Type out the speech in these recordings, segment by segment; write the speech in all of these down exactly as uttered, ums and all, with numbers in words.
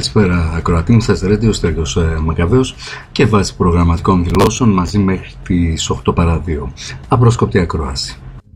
Καλησπέρα ακροατή μου, σας Radio Στέλιος Μακαβαίος και βάσει προγραμματικών δηλώσεων μαζί μέχρι τις οκτώ παρά δύο. Απρόσκοπτη ακρόαση.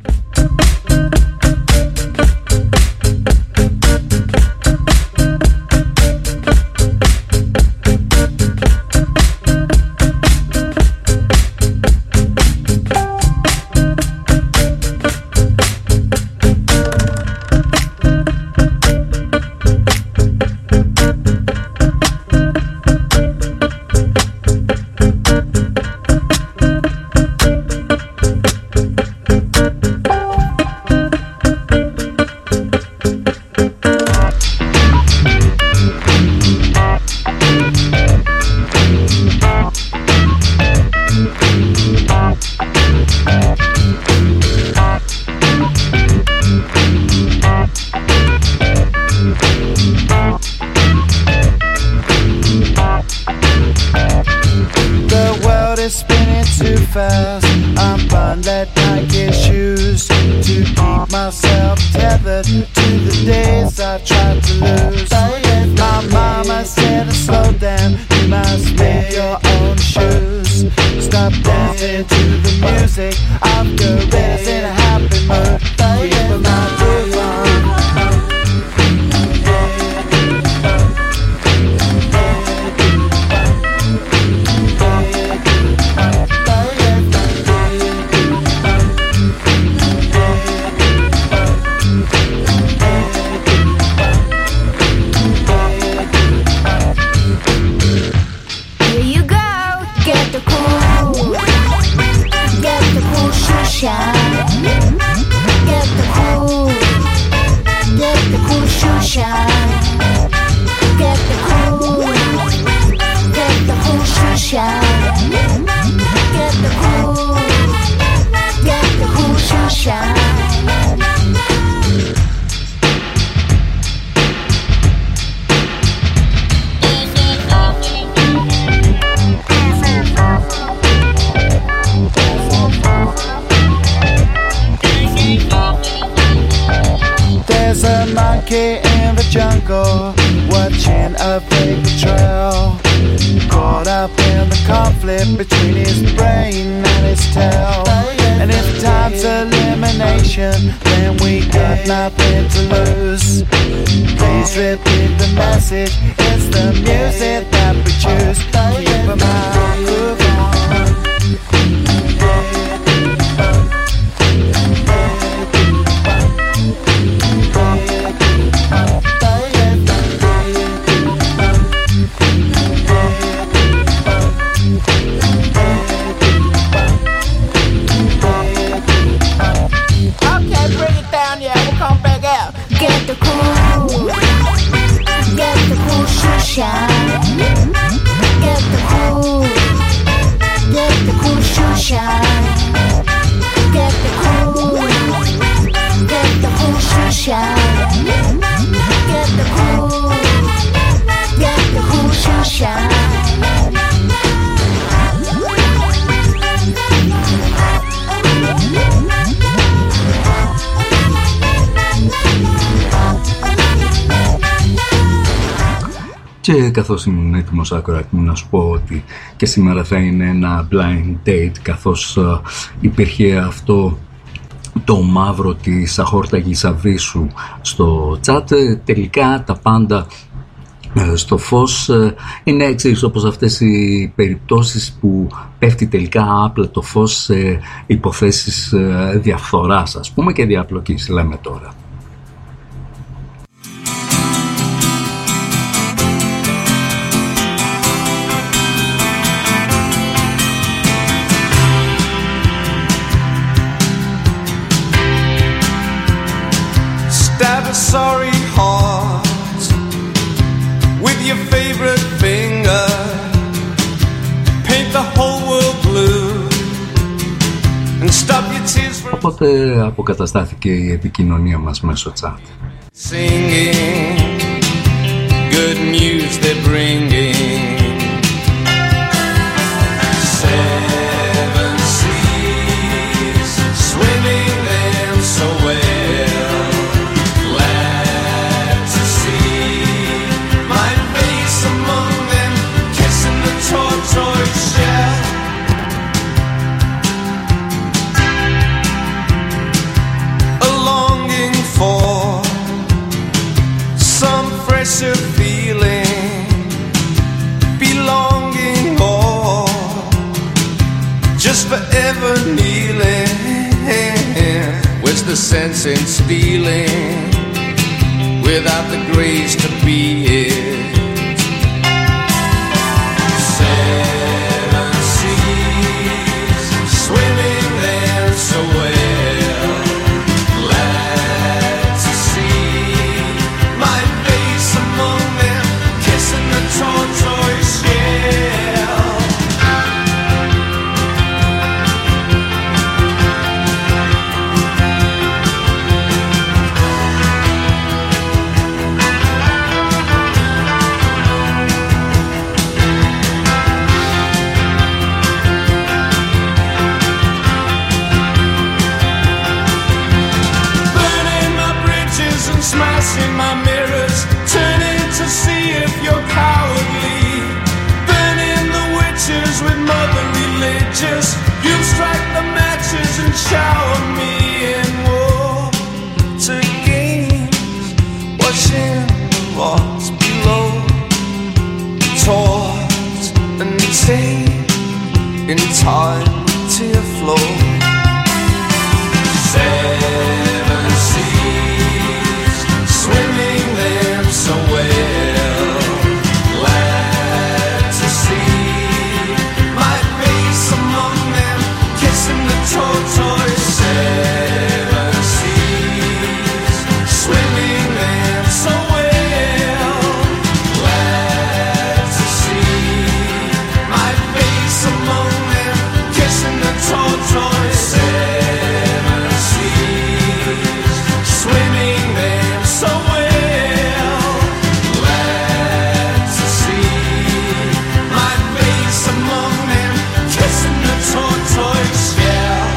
Και καθώς ήμουν έτοιμος ακροατή μου να σου πω ότι και σήμερα θα είναι ένα blind date, καθώς uh, υπήρχε αυτό το μαύρο της αχόρταγης αβίσου στο chat, τελικά τα πάντα στο φως είναι εξής, όπως αυτές οι περιπτώσεις που πέφτει τελικά άπλετο φως σε υποθέσεις διαφθοράς, ας πούμε, και διαπλοκής, λέμε τώρα. Sorry heart with your favorite finger, paint the whole world blue and stop your tears from... Οπότε αποκαταστάθηκε η επικοινωνία μας μέσω chat. Singing good news they're bringing. Seven seas swimming them so well. Glad to see my face the sense in stealing without the grace to be it. Seven seas, swimming there so well, glad to see my face among them, kissing the tortoise shell. Smashing my mirrors, turning to see if you're cowardly. Burning the witches with mother religious. You strike the matches and shower me in water games. Watching the rocks below, tossed and take in time to flow. Seven seas, swimming them so well, glad to see my face among them, kissing the tortoise. Seven seas, swimming them so well, glad to see my face among them, kissing the tortoise. Seven seas, swimming them so well, glad to see my face among them, kissing the tortoise shell.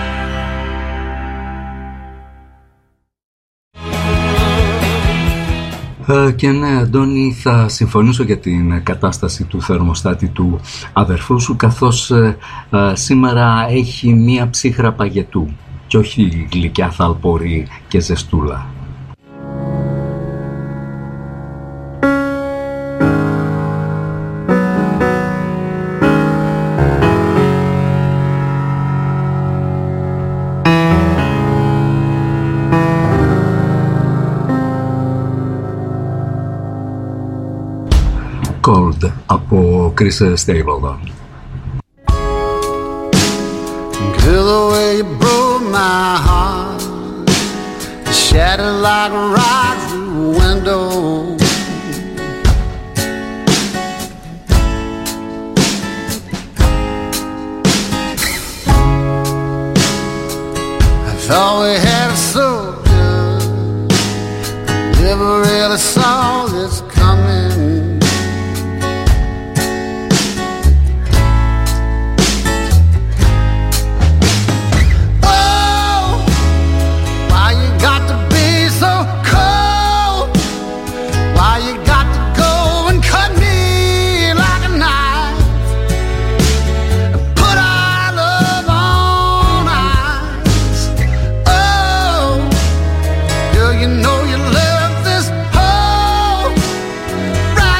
Ε, και ναι, Αντώνη, θα συμφωνήσω για την κατάσταση του θερμοστάτη του αδερφού σου, καθώς ε, ε, σήμερα έχει μία ψύχρα παγετού και όχι γλυκιά θαλπορή και ζεστούλα. Cold από Chris Stapleton. Girl, the way you broke my heart, it shattered like a rock through a window. I thought we had it so good, I never really saw this coming. You know you left this hole right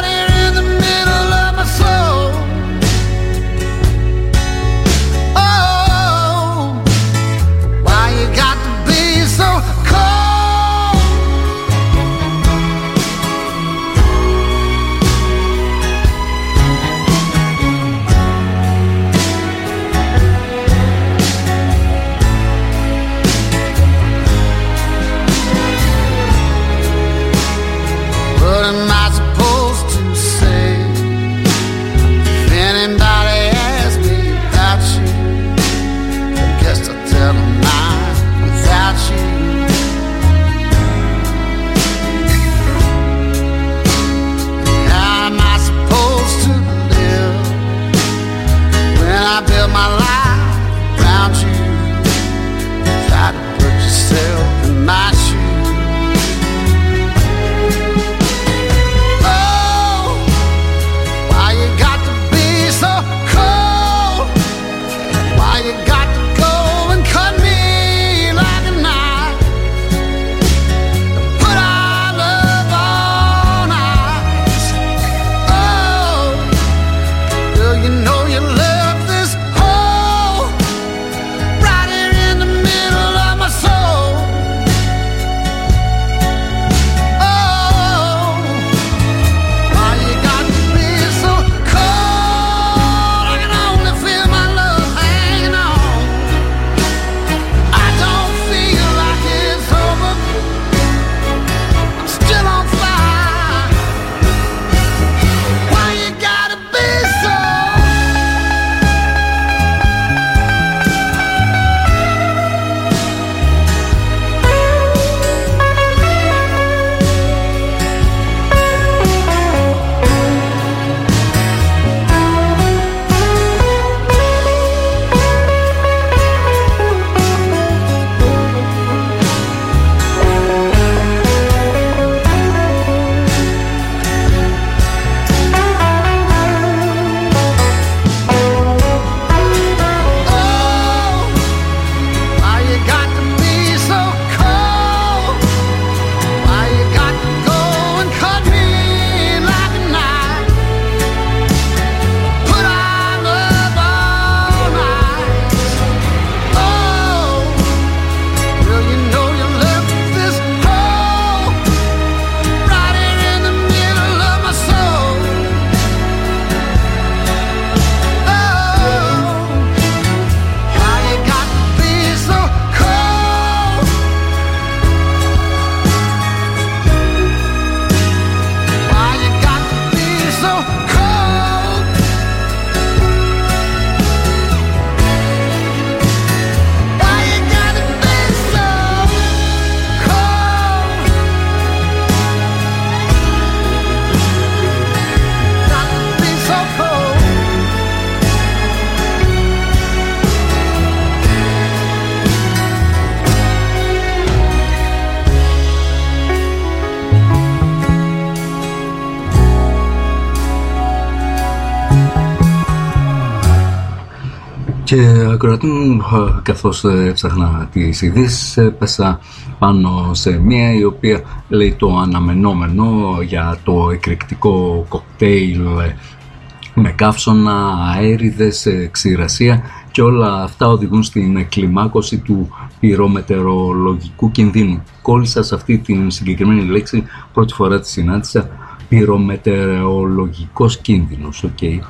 Και ακροατή μου, καθώς έψαχνα τις ειδήσεις, έπεσα πάνω σε μία η οποία λέει το αναμενόμενο για το εκρηκτικό κοκτέιλ με καύσωνα, αέριδες, ξηρασία και όλα αυτά οδηγούν στην κλιμάκωση του πυρομετεωρολογικού κινδύνου. Κόλλησα σε αυτή την συγκεκριμένη λέξη, πρώτη φορά τη συνάντησα, πυρομετεωρολογικός κίνδυνος, οκ. Okay.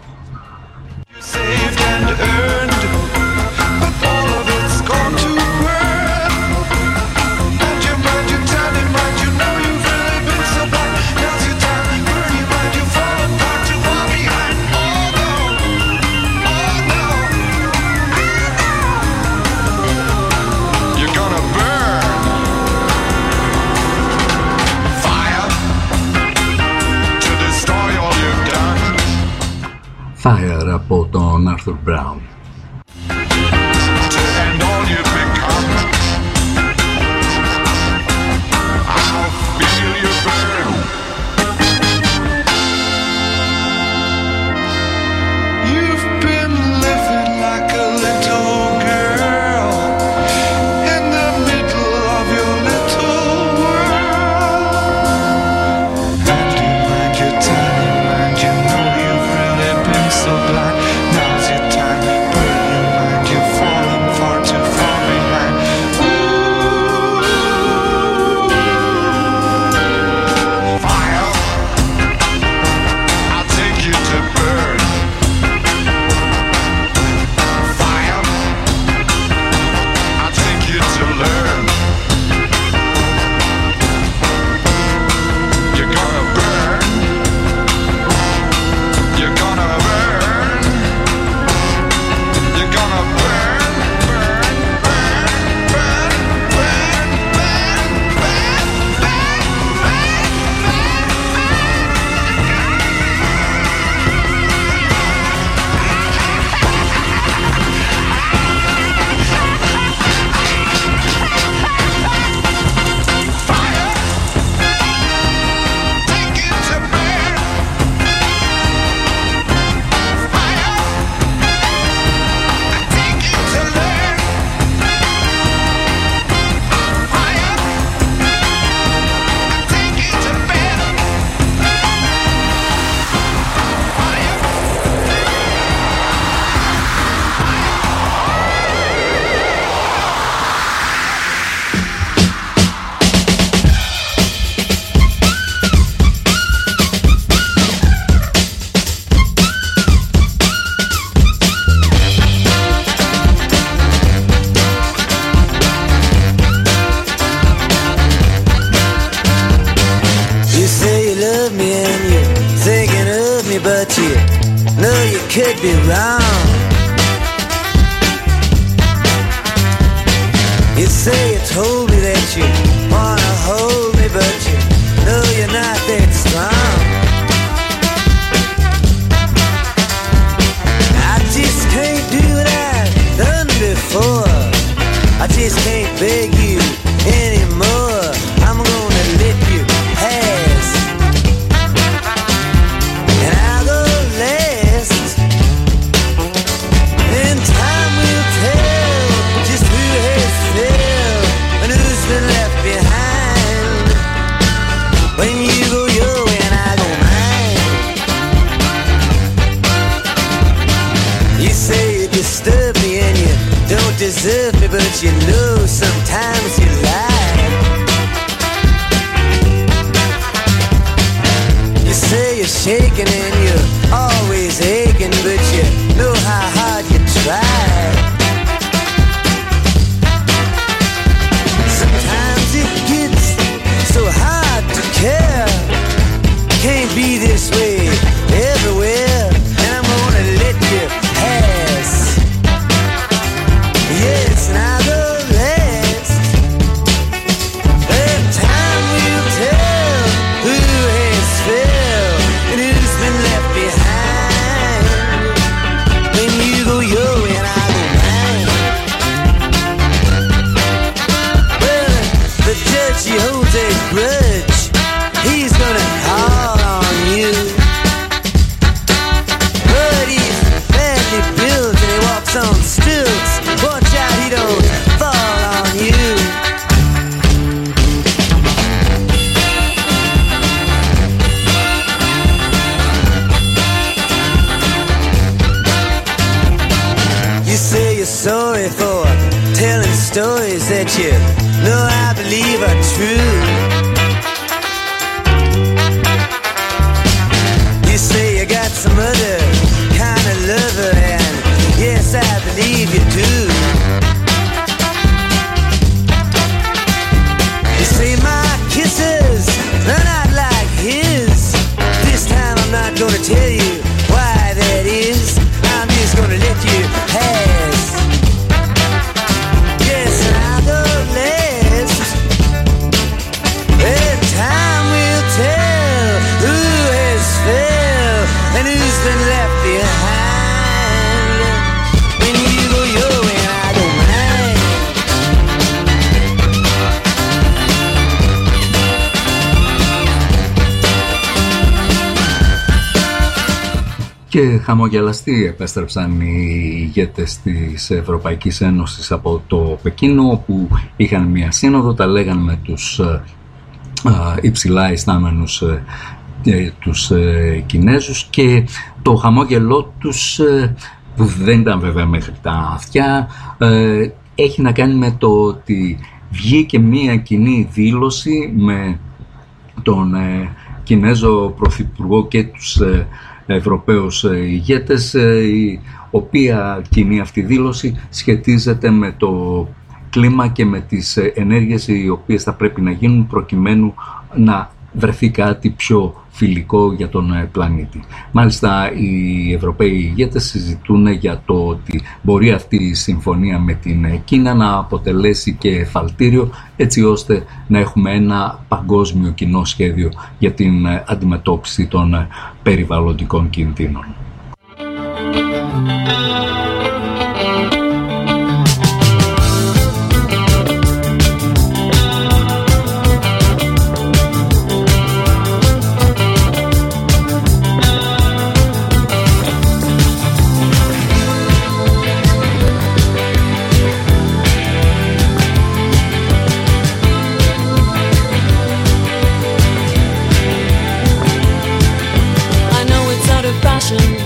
Fire από τον Arthur Brown. On still you. No, I believe are true. You say you got some other kind of lover, and yes, I believe you do. You say my kisses are not like his. This time I'm not gonna tell you why that is. I'm just gonna let you pass. Yes, I'll go last. And time will tell who has fell and who's been left behind. When you go your way, I don't mind. Και χαμογελαστοί επέστρεψαν οι ηγέτες της Ευρωπαϊκής Ένωσης από το Πεκίνο, όπου είχαν μια σύνοδο, τα λέγαν με τους α, υψηλά ιστάμενους ε, τους ε, Κινέζους, και το χαμόγελό τους, ε, που δεν ήταν βέβαια μέχρι τα αυτιά, ε, έχει να κάνει με το ότι βγήκε μια κοινή δήλωση με τον ε, Κινέζο Πρωθυπουργό και τους ε, Ευρωπαίους ηγέτες, η οποία κοινή αυτή δήλωση σχετίζεται με το κλίμα και με τις ενέργειες οι οποίες θα πρέπει να γίνουν προκειμένου να βρεθεί κάτι πιο φιλικό για τον πλανήτη. Μάλιστα, οι Ευρωπαίοι ηγέτες συζητούν για το ότι μπορεί αυτή η συμφωνία με την Κίνα να αποτελέσει και εφαλτήριο, έτσι ώστε να έχουμε ένα παγκόσμιο κοινό σχέδιο για την αντιμετώπιση των περιβαλλοντικών κινδύνων. Fashion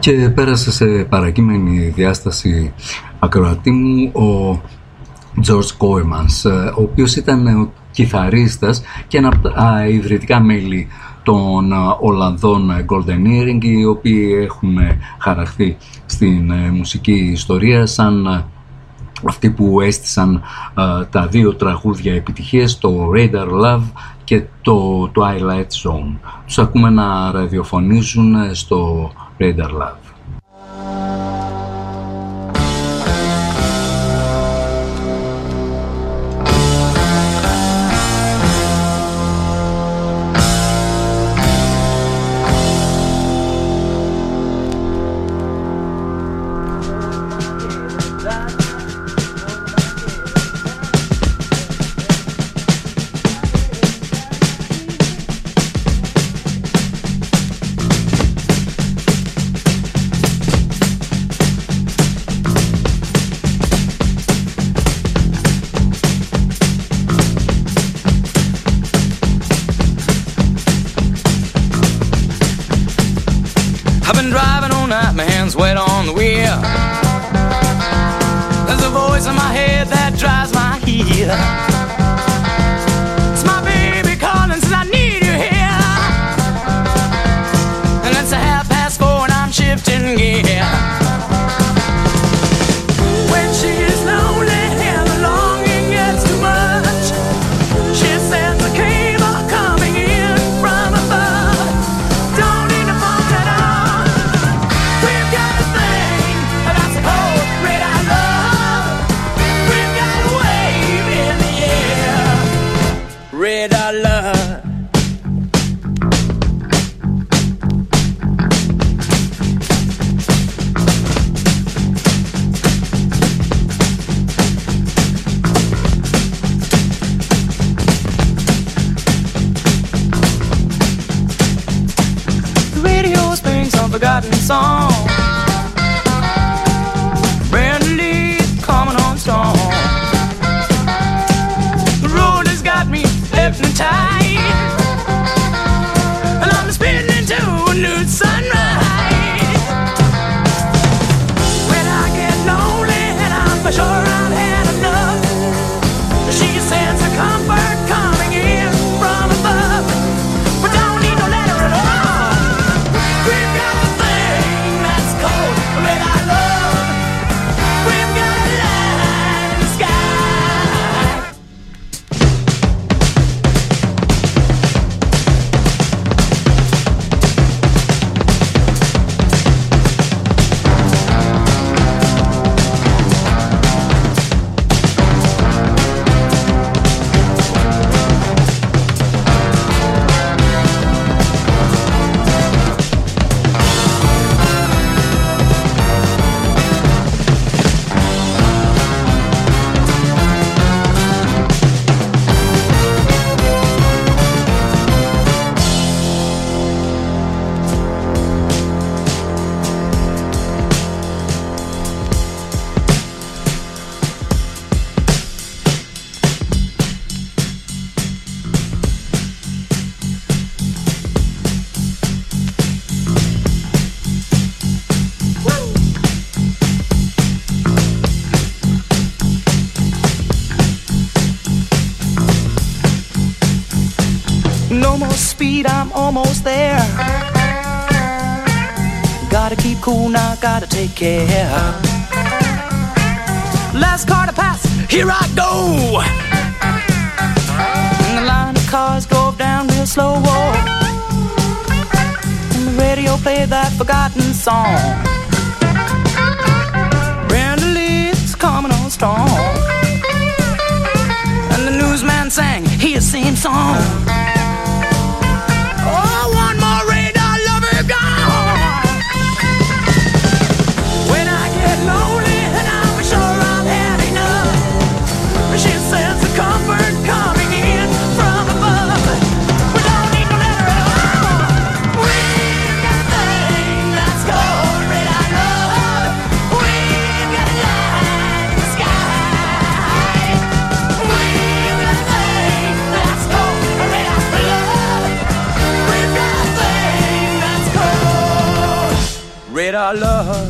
Και πέρασε σε παρακείμενη διάσταση ακροατή μου ο George Kooymans, ο οποίος ήταν ο κιθαρίστας και ένα από τα ιδρυτικά μέλη των Ολλανδών Golden Earring, οι οποίοι έχουν χαραχθεί στην μουσική ιστορία σαν αυτοί που έστησαν τα δύο τραγούδια επιτυχίες, το Radar Love και το Twilight Zone. Τους ακούμε να ραδιοφωνίζουν στο Radar Love. I'm almost there. Gotta keep cool now, gotta take care. Last car to pass, here I go. And the line of cars go down real slow. And the radio played that forgotten song. Brenda Lee's coming on strong. And the newsman sang his same song. Radar hate our love.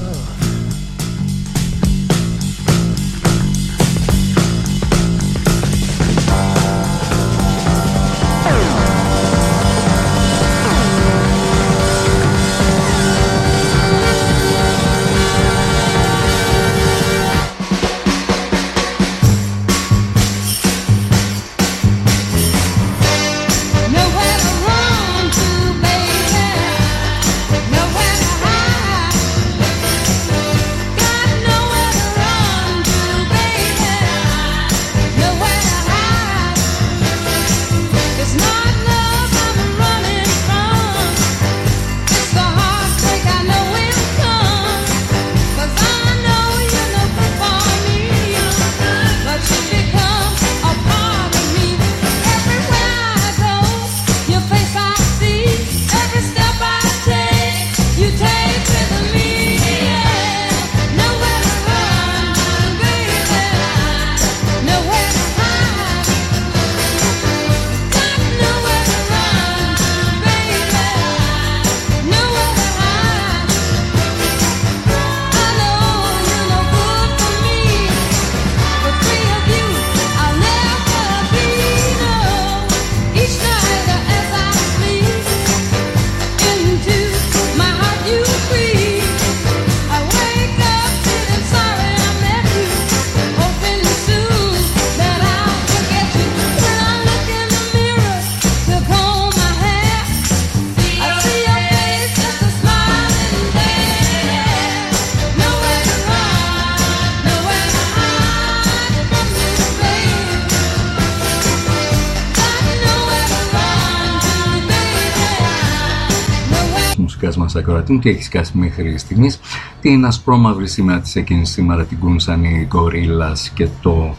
Μας ακροατούν και έχει σκάσει μέχρι στιγμής την ασπρόμαυρη σημαία της εκείνης σήμερα, την κούνσαν οι Gorillaz και το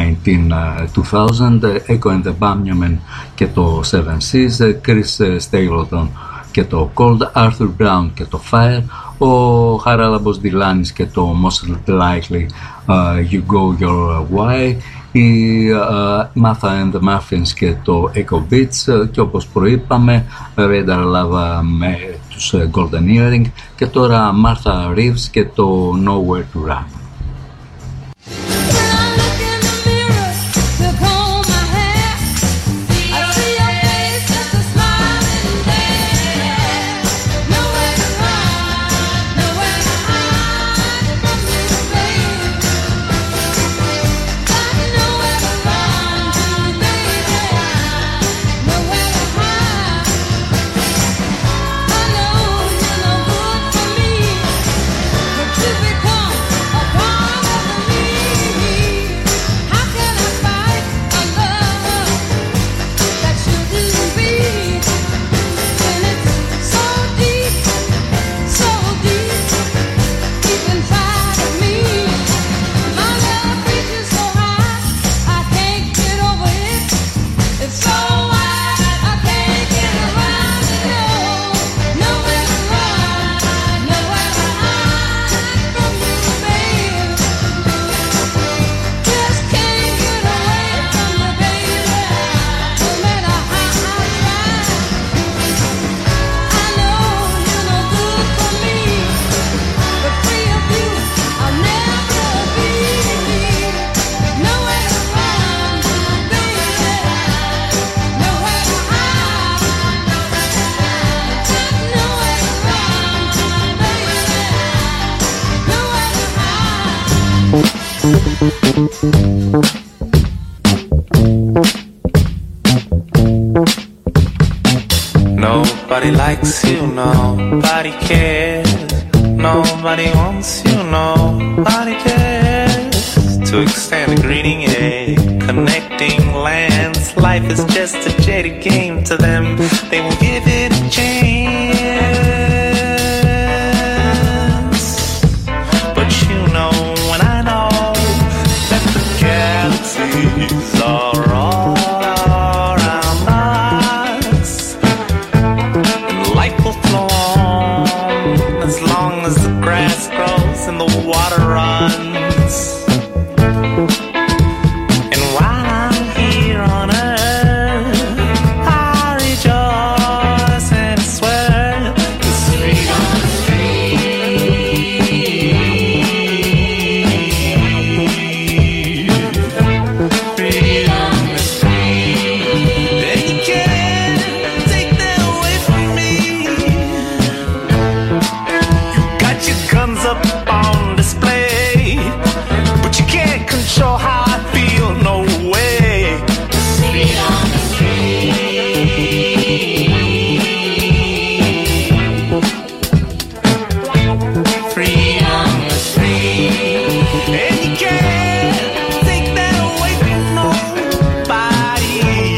δύο χιλιάδες, Echo and the Bunnymen και το Seven Seas, Chris Stapleton και το Cold, Arthur Brown και το Fire, ο Χαράλαμπος Delaney και το Most Likely uh, You Go Your Way, η uh, Martha and the Muffins και το Echo Beats, και όπως προείπαμε Radar Lava με τους Golden Earring, και τώρα Martha Reeves και το Nowhere to Run. Nobody likes you, nobody cares. Nobody wants you, nobody cares. To extend a greeting, a connecting lands. Life is just a jaded game to them. They will give it a chance. But you know and I know that the galaxies are all around us. And life will flow on as long as the grass grows and the water runs. And while I'm here on earth, I rejoice and swear guns up on display, but you can't control how I feel, no way. Street on the street, free on the street, and you can't take that away from nobody.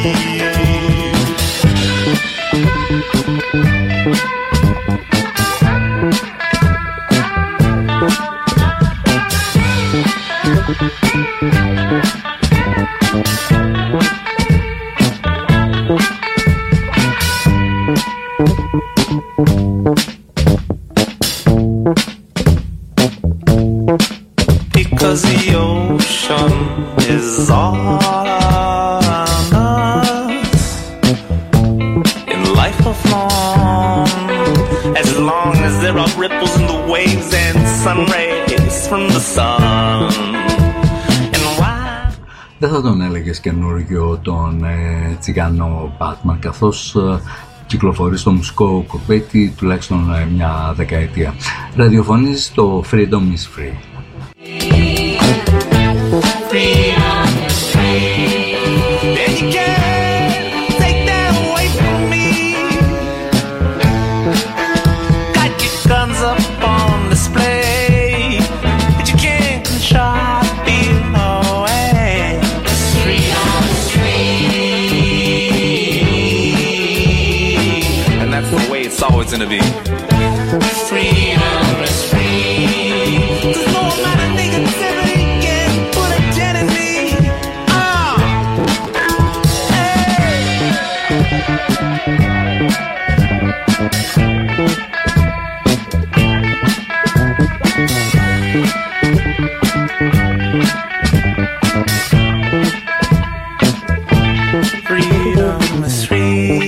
Because the ocean is all around us, in life perform, as long as there are ripples in the waves and sun rays from the sun. And why? Δεν θα τον έλεγες καινούργιο τον ε, τσιγάνο Batman, καθώς ε, κυκλοφορεί στο μουσικό κοπέτι τουλάχιστον ε, μια δεκαετία. Ραδιοφωνίζει το Freedom is Free. Freedom is free, and you can't take that away from me. Got your guns up on display, but you can't control how I feel, no way. Freedom is free, and that's the way it's always gonna be. Freedom is free, 'cause no amount of negativity can put a dent in me. Ah, hey. Freedom is free.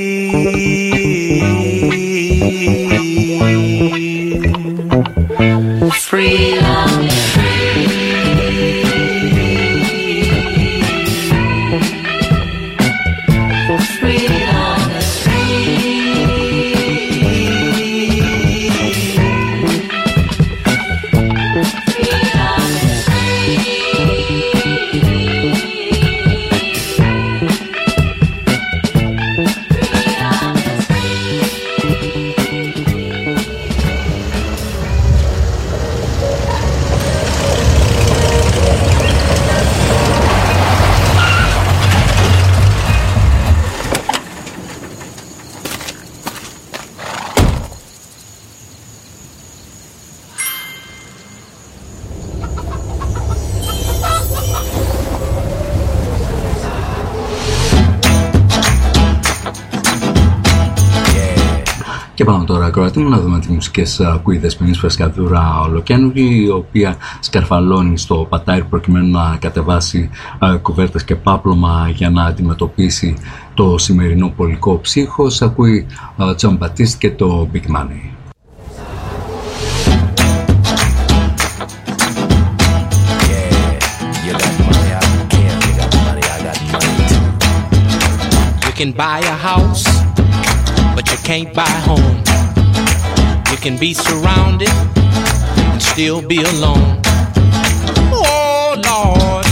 Freedom is Και πάμε τώρα, ακροατή μου, να δούμε τις μουσικές που είδε πριν φρεσκαδούρα ολοκένουργη, η οποία σκαρφαλώνει στο πατάρι προκειμένου να κατεβάσει uh, κουβέρτες και πάπλωμα για να αντιμετωπίσει το σημερινό πολικό ψύχος. Ακούει Τζον uh, Μπατίστ και το Big Money. You can buy a house, but you can't buy a home. You can be surrounded and still be alone. Oh Lord,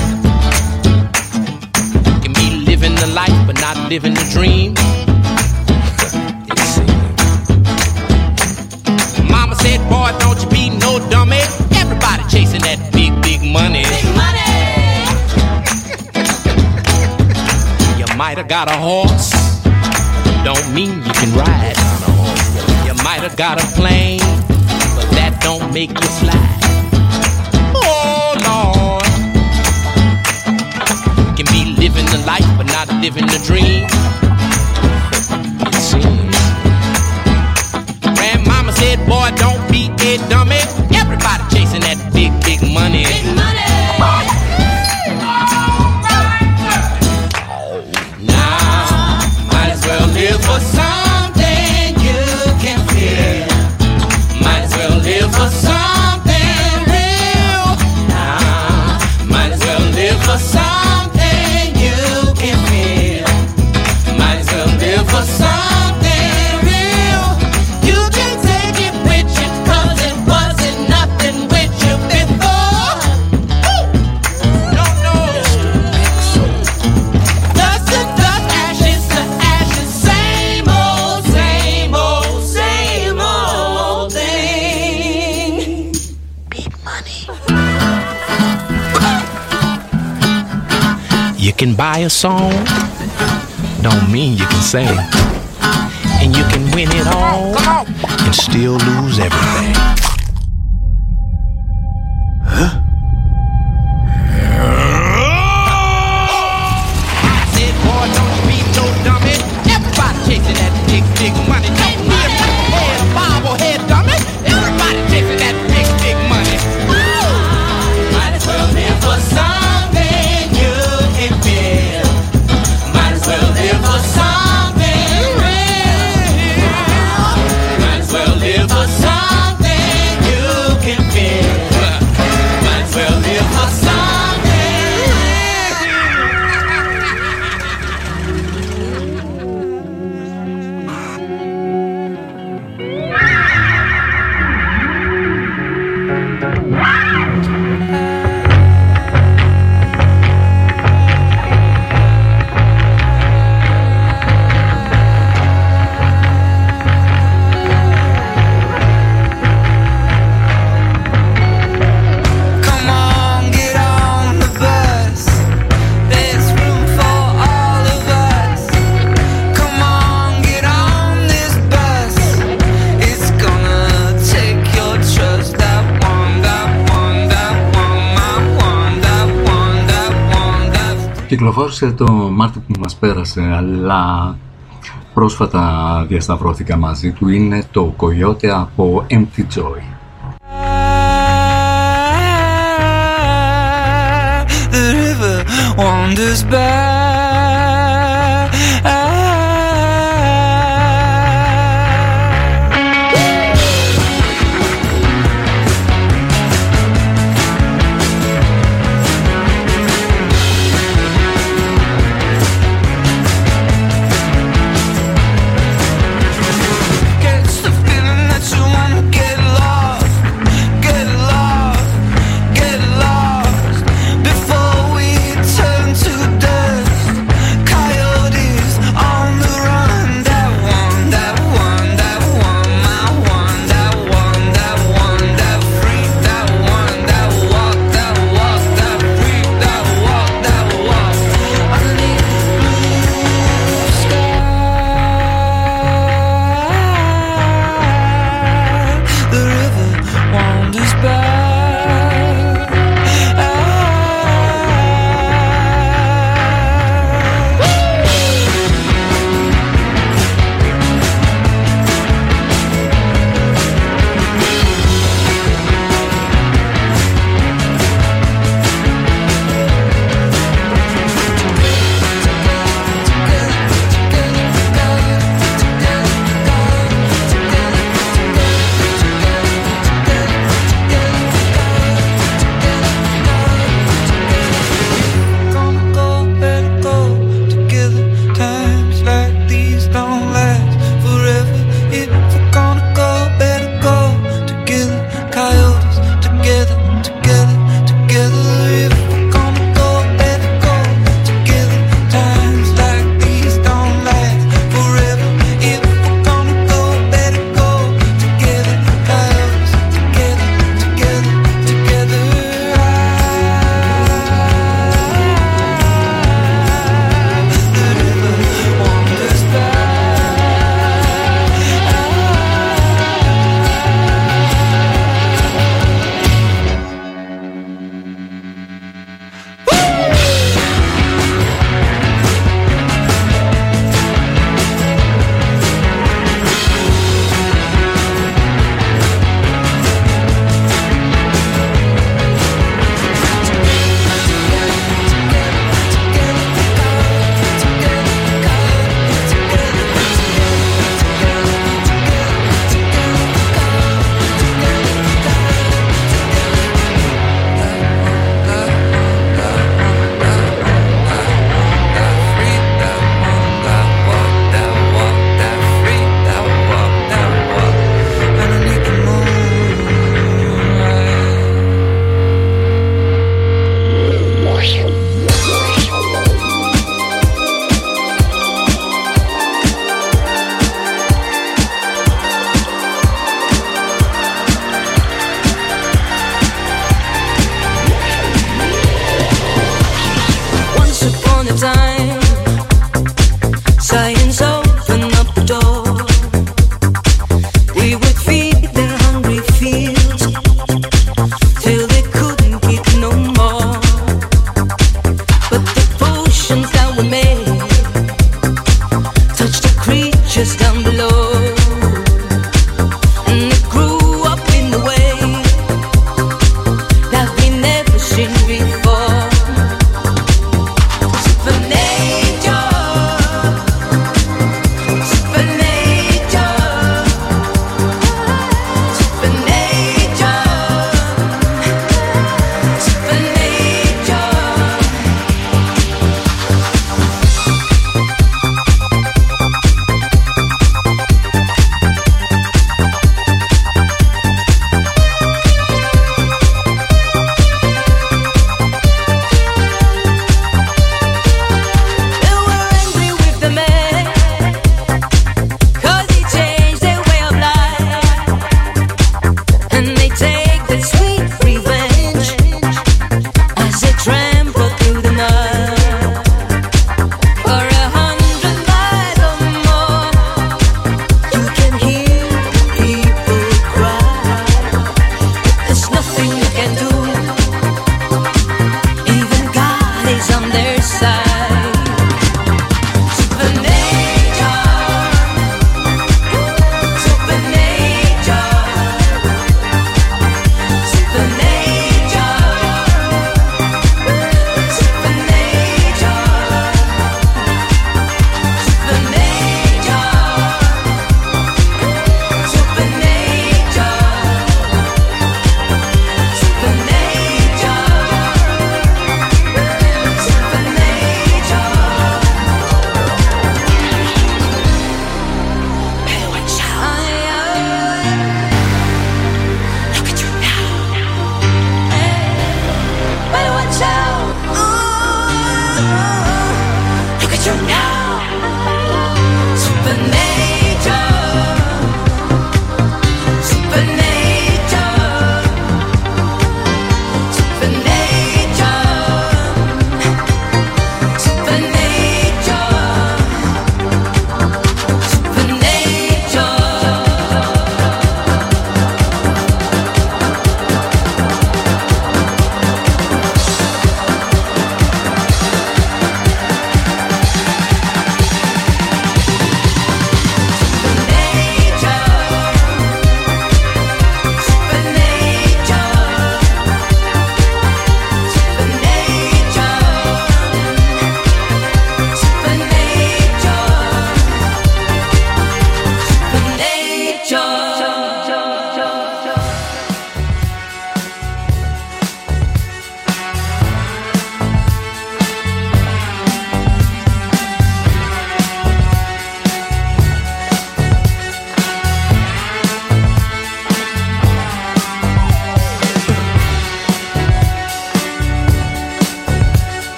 you can be living the life but not living the dream. Mama said, boy, don't you be no dummy. Everybody chasing that big, big money. Big money. You might have got a horse, don't mean you can ride on a horse. You might have got a plane, but that don't make you fly. Oh Lord, you can be living the life but not living the dream. It seems. Grandmama said, boy, don't be a dummy. Everybody chasing that big, big money. Big money. Live for something you can feel. Might as well live for something real. Nah, might as well live for something you can feel. can buy a song, don't mean you can sing. And you can win it all and still lose everything. Huh? I said, boy, don't you be no dummy. Everybody chasing that big, big money. Don't be a head, a bobblehead dummy. Everybody chasing that big, big money. Woo! Might as well live for something you can feel. Might as well live for something real. Might as well live for something you can feel. Might as well live for something Κυκλοφόρησε το Μάρτιο που μας πέρασε, αλλά πρόσφατα διασταυρώθηκα μαζί του. Είναι το Coyote από Empty Joy. The river wanders by. Before we turn to dust.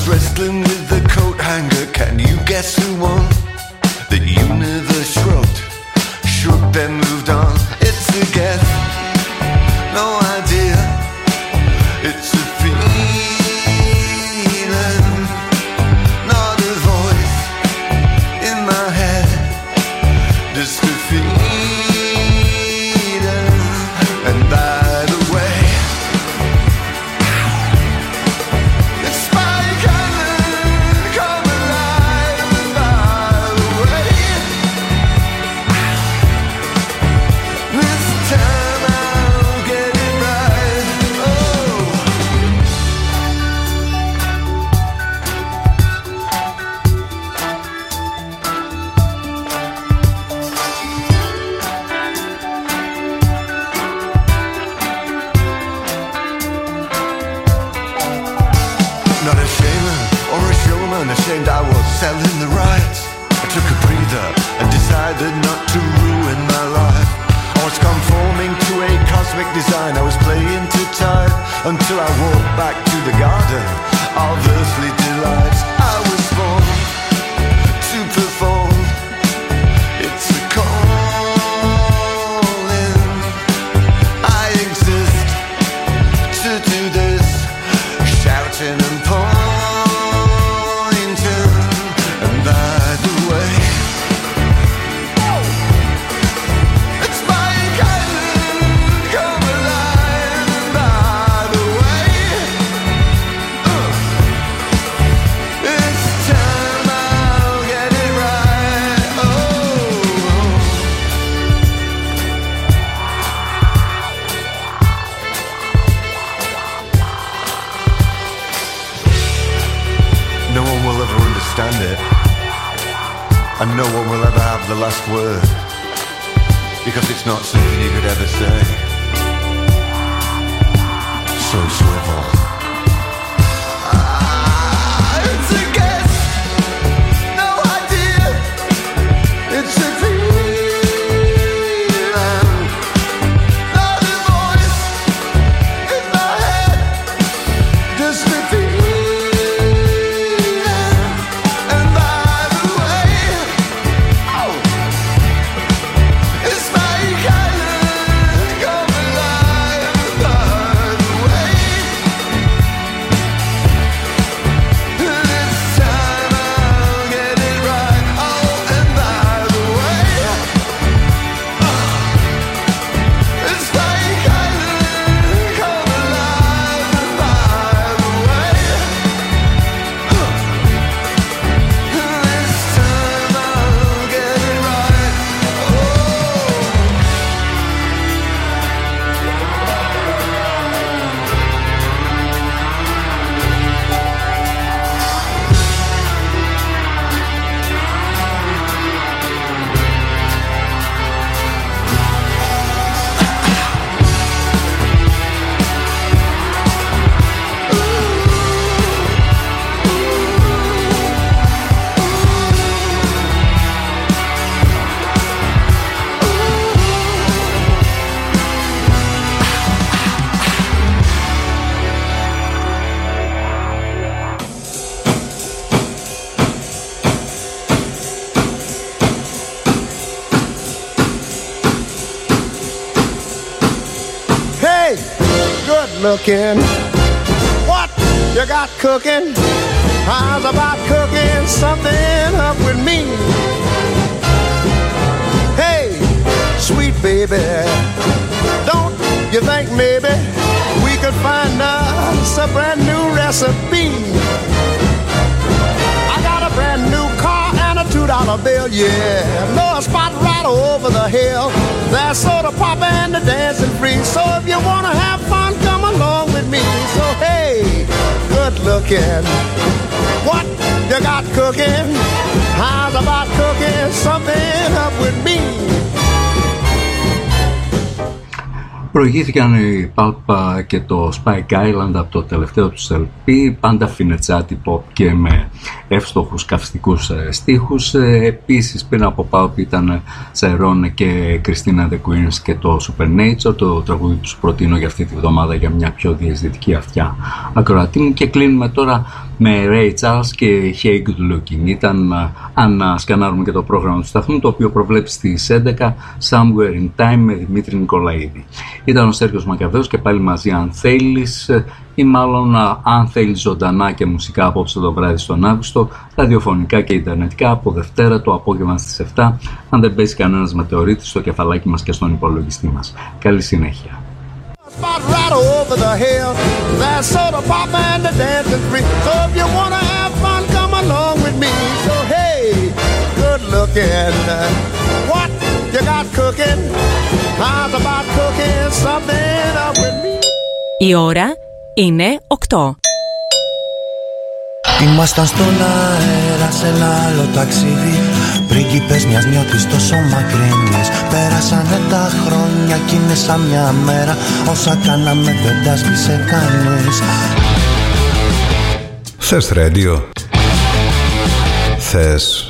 wrestling with the coat hanger. Can you guess who won? The universe shrugged, shrugged then moved on. It's a guess, no idea. It's a feeling, not a voice in my head. Just a feeling. And by the way, it's Spike Island, come alive. And by the way, this time I'll get it right. Oh, not a shamer or a showman, ashamed I was selling the rights. I took a breather and decided not to ruin my life. I was conforming to a cosmic design, I was playing too tight until I walked back to the garden of earthly delights. I was born to perform, it's a calling. I exist to do this, shouting and pointing. And by the way, it's Spike Island, come alive. And by the way, uh, it's time I'll get it right. Oh, no one will ever understand it, and no one will ever have the last word, because it's not something you could ever say. So swivel. Ah, it's a guess, no idea. It's a feeling, not a voice in my head. Just a feeling. And by the way, oh, it's Spike Island, come alive. And by the way, this time I'll get it right. Oh, and by the way, it's Spike Island, come alive. And by the way, this time I'll get it right. Oh. Hey, good looking. What you got cooking? How's about cooking something up with me? Hey, sweet baby, don't you think maybe we could find us a brand new recipe? I got a brand new car and a two dollar bill, yeah. Know a spot right over the hill. There's soda pop and the dancing free. So if you wanna have fun, come along with me. So hey, good looking. What you got cooking? How's about cooking something up with me? Προηγήθηκαν οι Pulp και το Spike Island από το τελευταίο τους ελ πι, πάντα φινετσάτι pop και με εύστοχους καυστικούς στίχους. Επίσης πριν από Pulp ήταν Cerrone και Christina the Queens και το Supernature. Το τραγούδι τους προτείνω για αυτή τη βδομάδα για μια πιο διασδυτική αυτιά ακροατή μου. Και κλείνουμε τώρα με Ray Charles και Hey Good Looking. Ήταν, αν σκανάρουμε και το πρόγραμμα του σταθμού, το οποίο προβλέπει στις έντεκα Somewhere in Time με Δημήτρη Νικολαίδη. Ήταν ο Σέργιος Μακαβαίος και πάλι μαζί αν θέλεις, ή μάλλον αν θέλεις ζωντανά και μουσικά απόψε το βράδυ στον Αύγουστο, ραδιοφωνικά και ιντερνετικά από Δευτέρα το απόγευμα στις επτά, αν δεν πέσει κανένας μετεωρίτη στο κεφαλάκι μας και στον υπολογιστή μας. Καλή συνέχεια. Spot right over the hill. That's soda pop and the dancing free. So if you wanna have fun, come along with me. So hey, good looking, what you got cooking? How's about cooking something up with me? Η ώρα είναι οκτώ. Ήμασταν στον αέρα σε ένα άλλο ταξίδι, πρίγκιπες μιας νιώτης τόσο μακρινής. Πέρασανε τα χρόνια κι είναι σαν μια μέρα, όσα κάναμε δεν τα σβήσε κανείς. Θες ρέντιο? Θες